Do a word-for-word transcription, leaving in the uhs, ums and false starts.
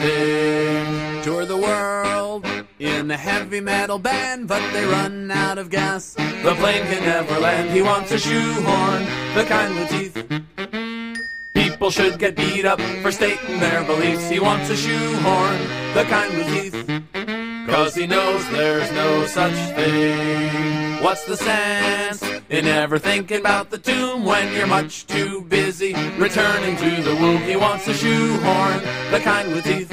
thing. Tour the world in a heavy metal band, but they run out of gas. The plane can never land. He wants a shoehorn, the kind with teeth. People should get beat up for stating their beliefs. He wants a shoehorn, the kind with teeth. Cause he knows there's no such thing. What's the sense in ever thinking about the tomb when you're much too busy returning to the womb? He wants a shoehorn, the kind with teeth.